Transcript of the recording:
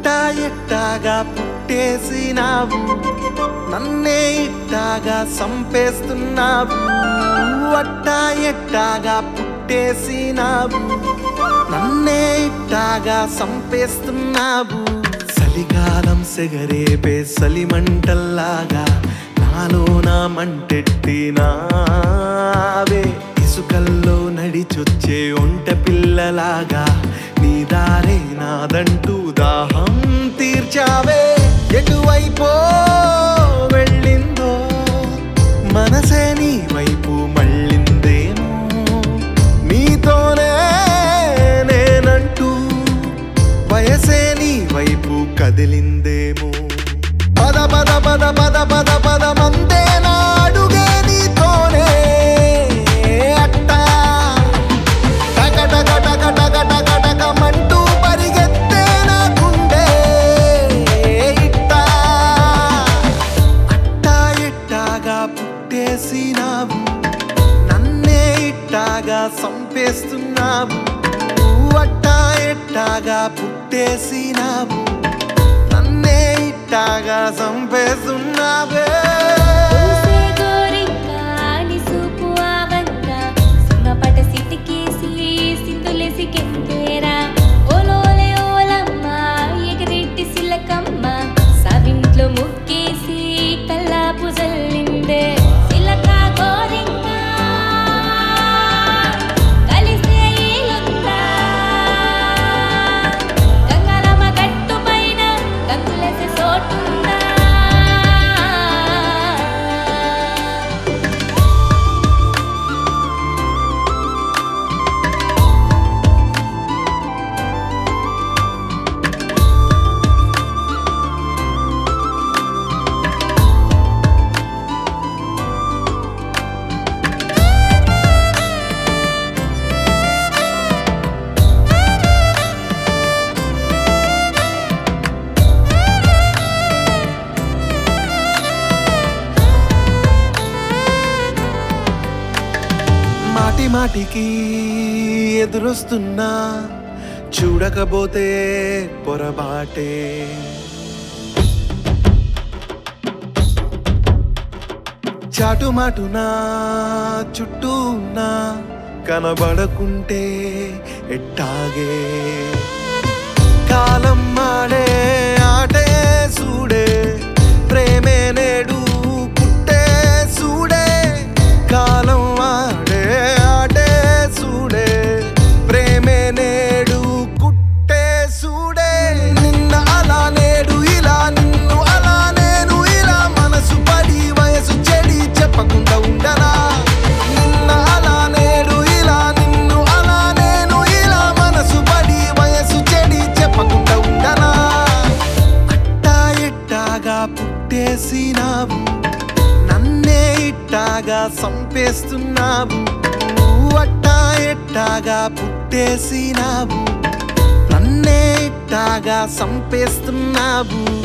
అట్టా ఎట్టాగా పుట్టేసినావు, నన్నే ఇట్టాగా సంపేస్తున్నావు. అట్టా ఎట్టాగా పుట్టేసినావు, నన్నే ఇట్టాగా సంపేస్తున్నావు. చలికాలం సెగరేపే సలిమంటల్లాగా నాలోన మంటెట్టినావే. ఇసుకల్లో నడిచొచ్చే ఒంట పిల్లలాగా నీ దారే నాదంటూ దాహం తీర్చావే. ఎటువైపో వెళ్ళిందో మనసే నీ వైపు మళ్ళిందేమో, నీతోనే నేనంటూ వయసే నీ వైపు కదిలిందేమో. పద పద పద పద పద పద మందే నాడుగే నీతోనే అట్టా టక టక టక టక టక టక మంటూ పరిగెత్తే నా గుండె ఇట్టా. అట్టా ఎట్టాగా పుట్టేసినావు, నన్నే ఇట్టాగా సంపేస్తున్నావు. అట్టా ఎట్టాగా పుట్టేసినావు, నన్నే ఇట్టాగా సంపేస్తున్నావే. మాటి మాటికి ఎదురొస్తున్నా, చూడకపోతే పొరబాటే. చాటుమాటునా చుట్టూ ఉన్నా, కనబడకుంటే ఎట్టాగే. కాలం మాడే ఆటే సూడే, ప్రేమే నేడు పుట్టే సూడే. కాలం ఆడే ఆటే సూడే, ప్రేమే నేడు కుట్టే సూడే. నిన్న అలా నేడు ఇలా, నిన్ను అలా నేను ఇలా, మనసు పడి వయసు చెడి చెప్పకుండా ఉండనా. నిన్న అలా నేడు ఇలా, నిన్ను అలా నేను ఇలా, మనసు పడి వయసు చెడి చెప్పకుండా ఉండనా. అట్టా ఎట్టాగా పుట్టేసినావు, నన్నే ఇట్టాగా సంపేస్తున్నావు. అట్టా ఎట్టాగా పుట్టేసినావు, నన్నే ఇట్టాగా సంపేస్తున్నావు.